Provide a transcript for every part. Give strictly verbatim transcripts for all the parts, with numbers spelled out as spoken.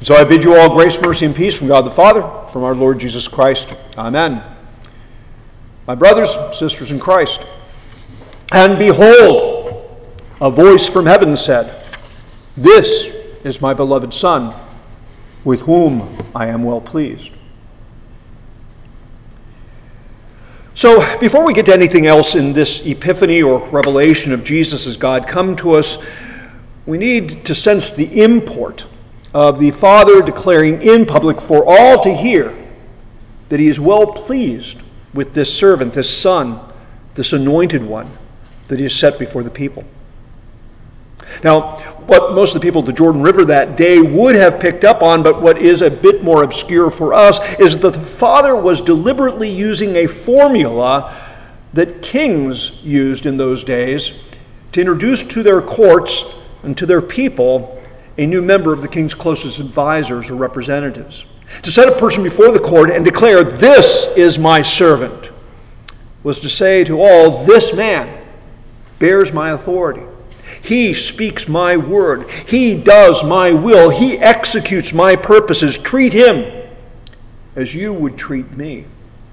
So I bid you all grace, mercy, and peace from God the Father, from our Lord Jesus Christ. Amen. My brothers, sisters in Christ, and behold, a voice from heaven said, "This is my beloved Son, with whom I am well pleased." So before we get to anything else in this epiphany or revelation of Jesus as God come to us, we need to sense the import of the Father declaring in public for all to hear that he is well pleased with this servant, this Son, this anointed one that he has set before the people. Now, what most of the people at the Jordan River that day would have picked up on, but what is a bit more obscure for us, is that the Father was deliberately using a formula that kings used in those days to introduce to their courts and to their people a new member of the king's closest advisors or representatives. To set a person before the court and declare, "This is my servant," was to say to all, "This man bears my authority. He speaks my word. He does my will. He executes my purposes. Treat him as you would treat me."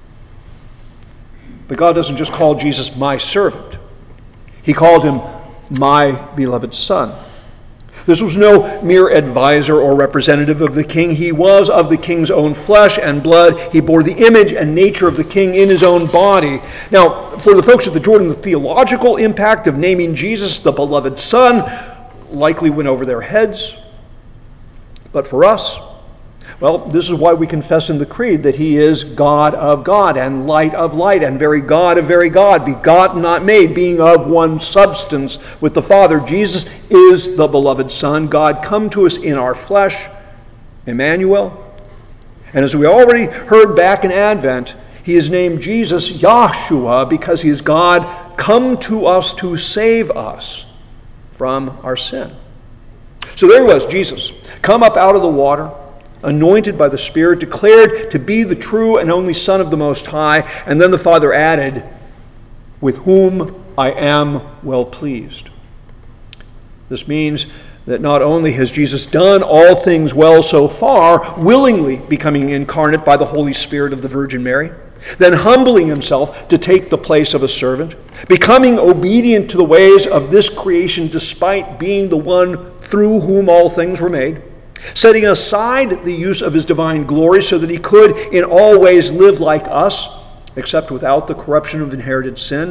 But God doesn't just call Jesus my servant. He called him my beloved Son. This was no mere advisor or representative of the king. He was of the king's own flesh and blood. He bore the image and nature of the king in his own body. Now, for the folks at the Jordan, the theological impact of naming Jesus the beloved Son likely went over their heads. But for us, well, this is why we confess in the Creed that he is God of God and light of light and very God of very God, begotten, not made, being of one substance with the Father. Jesus is the beloved Son, God come to us in our flesh, Emmanuel. And as we already heard back in Advent, he is named Jesus, Yahshua, because he is God come to us to save us from our sin. So there he was, Jesus, come up out of the water, anointed by the Spirit, declared to be the true and only Son of the Most High, and then the Father added, "With whom I am well pleased." This means that not only has Jesus done all things well so far, willingly becoming incarnate by the Holy Spirit of the Virgin Mary, then humbling himself to take the place of a servant, becoming obedient to the ways of this creation despite being the one through whom all things were made, setting aside the use of his divine glory so that he could in all ways live like us, except without the corruption of inherited sin.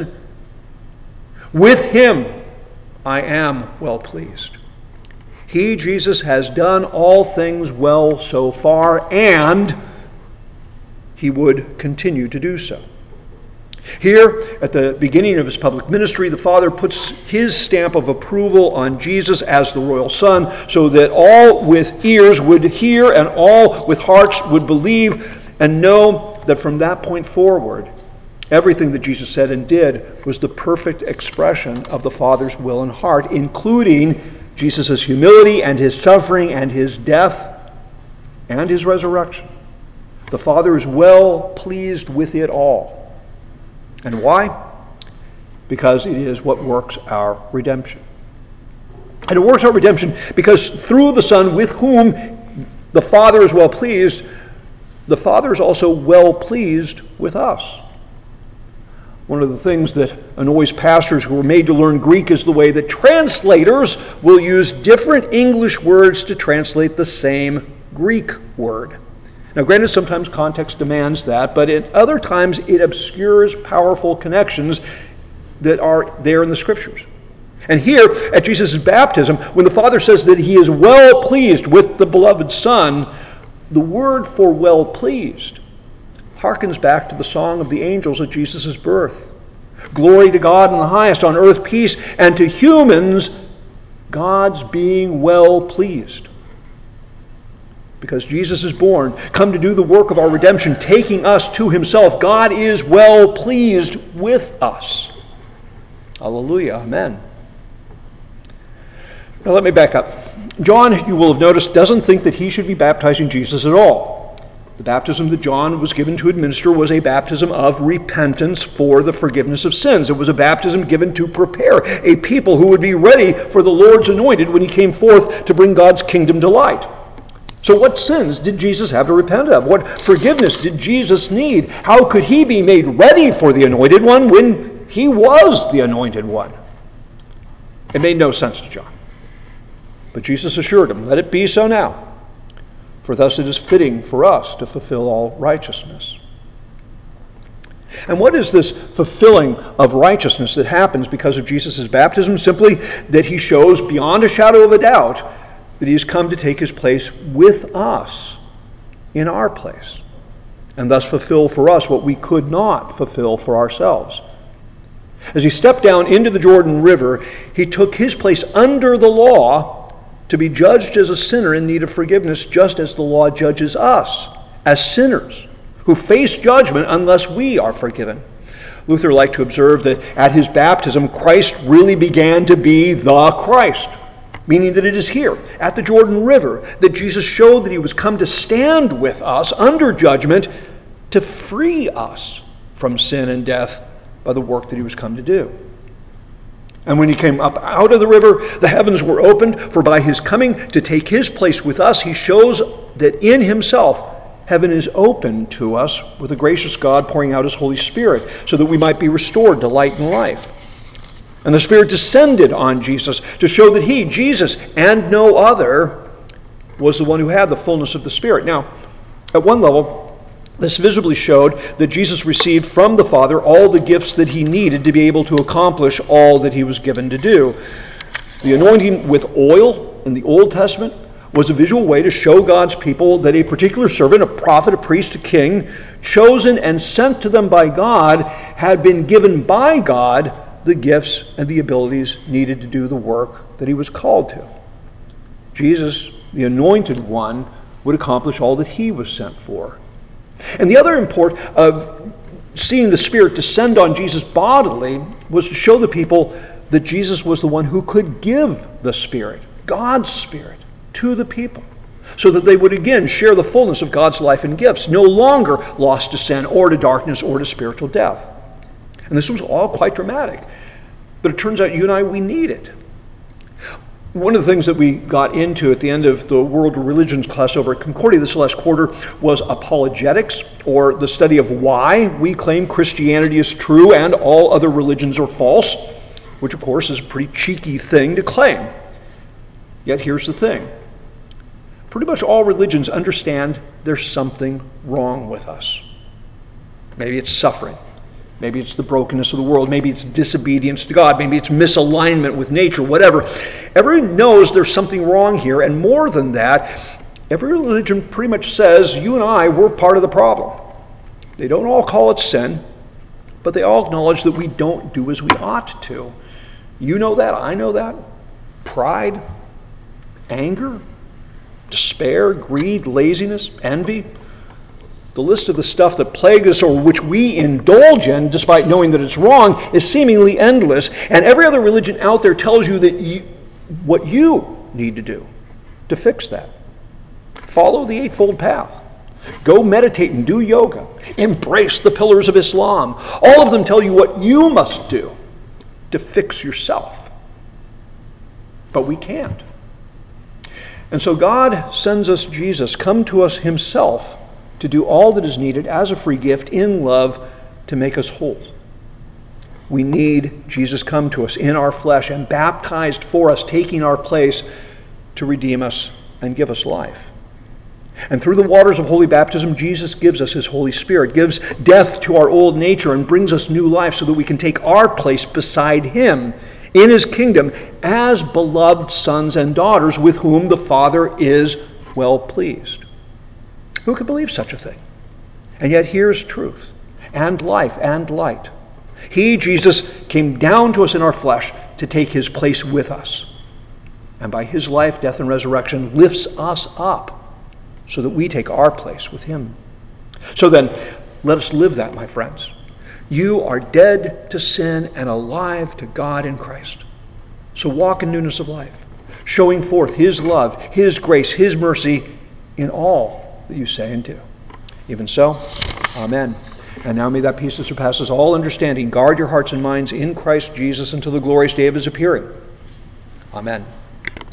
With him I am well pleased. He, Jesus, has done all things well so far, and he would continue to do so. Here, at the beginning of his public ministry, the Father puts his stamp of approval on Jesus as the royal Son, so that all with ears would hear and all with hearts would believe and know that from that point forward, everything that Jesus said and did was the perfect expression of the Father's will and heart, including Jesus' humility and his suffering and his death and his resurrection. The Father is well pleased with it all. And why? Because it is what works our redemption. And it works our redemption because through the Son, with whom the Father is well pleased, the Father is also well pleased with us. One of the things that annoys pastors who are made to learn Greek is the way that translators will use different English words to translate the same Greek word. Now, granted, sometimes context demands that, but at other times it obscures powerful connections that are there in the Scriptures. And here, at Jesus' baptism, when the Father says that he is well pleased with the beloved Son, the word for well pleased harkens back to the song of the angels at Jesus' birth. Glory to God in the highest, on earth peace, and to humans, God's being well pleased. Because Jesus is born, come to do the work of our redemption, taking us to himself. God is well pleased with us. Hallelujah. Amen. Now let me back up. John, you will have noticed, doesn't think that he should be baptizing Jesus at all. The baptism that John was given to administer was a baptism of repentance for the forgiveness of sins. It was a baptism given to prepare a people who would be ready for the Lord's anointed when he came forth to bring God's kingdom to light. So what sins did Jesus have to repent of? What forgiveness did Jesus need? How could he be made ready for the Anointed One when he was the Anointed One? It made no sense to John. But Jesus assured him, let it be so now, for thus it is fitting for us to fulfill all righteousness. And what is this fulfilling of righteousness that happens because of Jesus' baptism? Simply that he shows beyond a shadow of a doubt that he has come to take his place with us in our place, and thus fulfill for us what we could not fulfill for ourselves. As he stepped down into the Jordan River, he took his place under the law to be judged as a sinner in need of forgiveness, just as the law judges us as sinners who face judgment unless we are forgiven. Luther liked to observe that at his baptism, Christ really began to be the Christ, meaning that it is here, at the Jordan River, that Jesus showed that he was come to stand with us under judgment to free us from sin and death by the work that he was come to do. And when he came up out of the river, the heavens were opened, for by his coming to take his place with us, he shows that in himself heaven is open to us with a gracious God pouring out his Holy Spirit so that we might be restored to light and life. And the Spirit descended on Jesus to show that he, Jesus, and no other, was the one who had the fullness of the Spirit. Now, at one level, this visibly showed that Jesus received from the Father all the gifts that he needed to be able to accomplish all that he was given to do. The anointing with oil in the Old Testament was a visual way to show God's people that a particular servant, a prophet, a priest, a king, chosen and sent to them by God, had been given by God the gifts and the abilities needed to do the work that he was called to. Jesus, the Anointed One, would accomplish all that he was sent for. And the other import of seeing the Spirit descend on Jesus bodily was to show the people that Jesus was the one who could give the Spirit, God's Spirit, to the people, so that they would again share the fullness of God's life and gifts, no longer lost to sin or to darkness or to spiritual death. And this was all quite dramatic. But it turns out you and I, we need it. One of the things that we got into at the end of the World Religions class over at Concordia this last quarter was apologetics, or the study of why we claim Christianity is true and all other religions are false, which of course is a pretty cheeky thing to claim. Yet here's the thing. Pretty much all religions understand there's something wrong with us. Maybe it's suffering. Maybe it's the brokenness of the world. Maybe it's disobedience to God. Maybe it's misalignment with nature, whatever. Everyone knows there's something wrong here, and more than that, every religion pretty much says you and I, we're part of the problem. They don't all call it sin, but they all acknowledge that we don't do as we ought to. You know that, I know that. Pride, anger, despair, greed, laziness, envy. The list of the stuff that plagues us or which we indulge in, despite knowing that it's wrong, is seemingly endless. And every other religion out there tells you that you, what you need to do to fix that. Follow the Eightfold Path. Go meditate and do yoga. Embrace the pillars of Islam. All of them tell you what you must do to fix yourself. But we can't. And so God sends us Jesus, come to us himself, to do all that is needed as a free gift in love to make us whole. We need Jesus come to us in our flesh and baptized for us, taking our place to redeem us and give us life. And through the waters of holy baptism, Jesus gives us his Holy Spirit, gives death to our old nature and brings us new life so that we can take our place beside him in his kingdom as beloved sons and daughters with whom the Father is well pleased. Who could believe such a thing? And yet here's truth and life and light. He, Jesus, came down to us in our flesh to take his place with us. And by his life, death, and resurrection lifts us up so that we take our place with him. So then, let us live that, my friends. You are dead to sin and alive to God in Christ. So walk in newness of life, showing forth his love, his grace, his mercy in all that you say and do. Even so, amen. And now may that peace that surpasses all understanding guard your hearts and minds in Christ Jesus until the glorious day of his appearing. Amen.